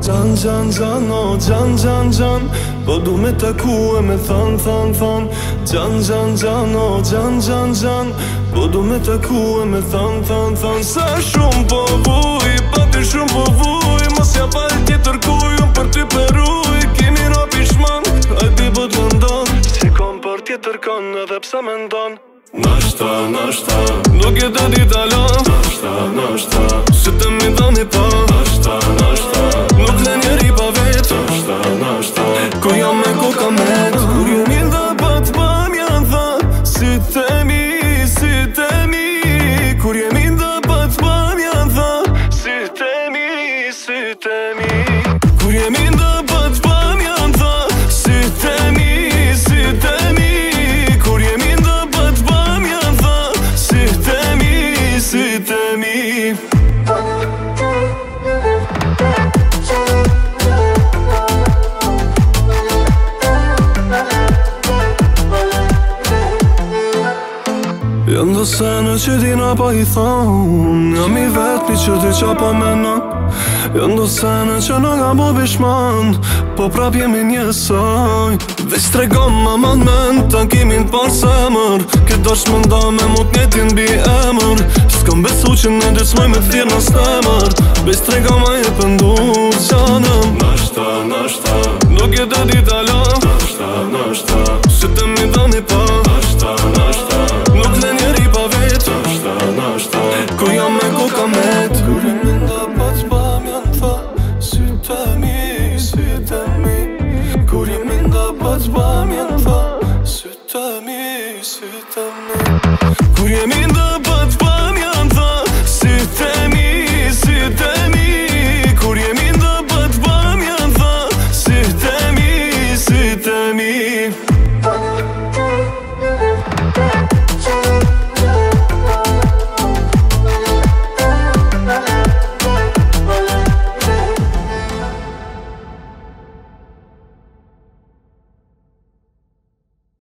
Gjan, gjan, gjan, o gjan, gjan, gjan Po du me taku e me than, than, than Gjan, gjan, gjan, o gjan, gjan, gjan Po du me taku e me than, than, than Sa shumë po vuj, pa ty shumë po vuj Mos ja pal tjetër kuj, unë për ty peruj Kimi ra pishman, hajti po t'lëndon Si kom për tjetër kon edhe pse me ndon Nashta, nashta, nuk jetë d'Italan Nashta, nashta, si të mi dhani pa Nashta, nashta, nuk le njeri pa vet Nashta, nashta, ku jam me ku kam met Kur jemi dhe pat pa mjanë tha Si temi, si temi Kur jemi dhe pat pa mjanë tha Si temi, si temi Kur jemi dhe pat pa mjanë tha Si temi, si temi Kur jemi dhe pat pa mjanë tha Si temi, si temi Jënë do sene që dina pa i thonë Jam i vetëmi që ti qa pa menon Jënë do sene që në nga bo bishman Po prap jemi njësoj Veç tregom ma man men Tankimin par semër Këtë dash më nda me mut njetin bi emër S'kam besu që në dëcmoj me thirë në stemër Veç tregom ma je pëndur gjanëm Nashta, nashta Nuk jetë d'Italan Nashta, nashta Si të mi dhani pa Nashta, nashta Nuk le njeri pa vet Nashta, nashta Ku jam me ku kam met Kur i minda pat pa mjanë tha Si temi, si temi Kur i minda pat pa mjanë tha Si temi, si temi Kur i minda